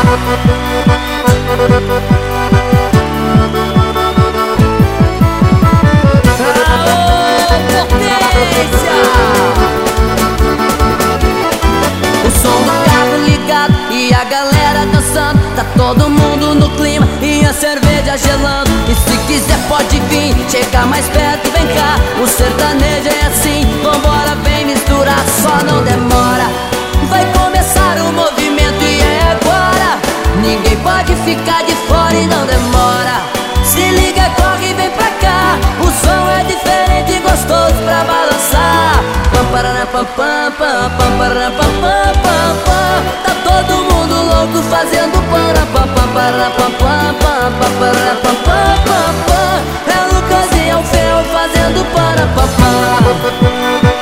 O som do carro ligado e a galera dançando, tá todo mundo no clima e a cerveja gelando. E se quiser pode vir, chega mais perto, vem cá. O sertanejo é assim, vambora, vem misturar, só não demora. Vai começar o movimento e é agora. Ninguém pode ficar de fora e não demora. Se liga, corre e vem pra cá. O som é diferente e gostoso pra balançar. Pam, paraná, pam, pam, pam, pam, paraná, pam, pam, pam, pam. Tá todo mundo louco fazendo pam, pam, pam, paraná, pam, pam, pam, pam, paraná, pam, pam, pam, pam. É Lucas e é o Fel fazendo pam, pam, pam.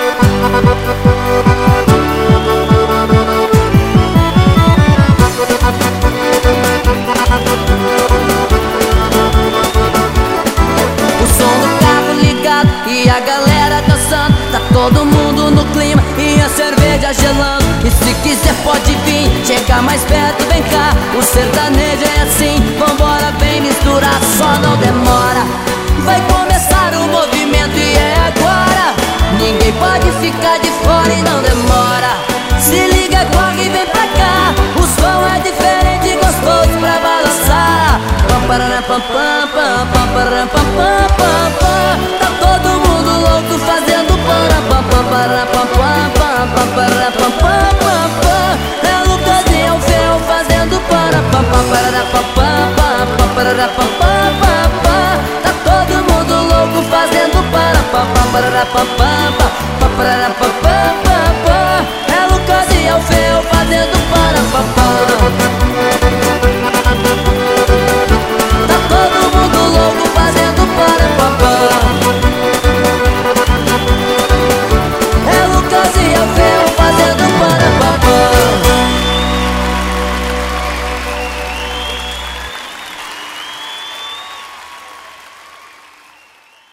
E a galera dançando, tá todo mundo no clima e a cerveja gelando. E se quiser pode vir, chega mais perto, vem cá. O sertanejo é assim, vambora, vem misturar, só não demora. Vai começar o movimento e é agora. Ninguém pode ficar de fora e não demora. Se liga, corre e vem pra cá. O som é diferente e gostoso pra balançar. Pam, paraná, pam, pam, pam, pam.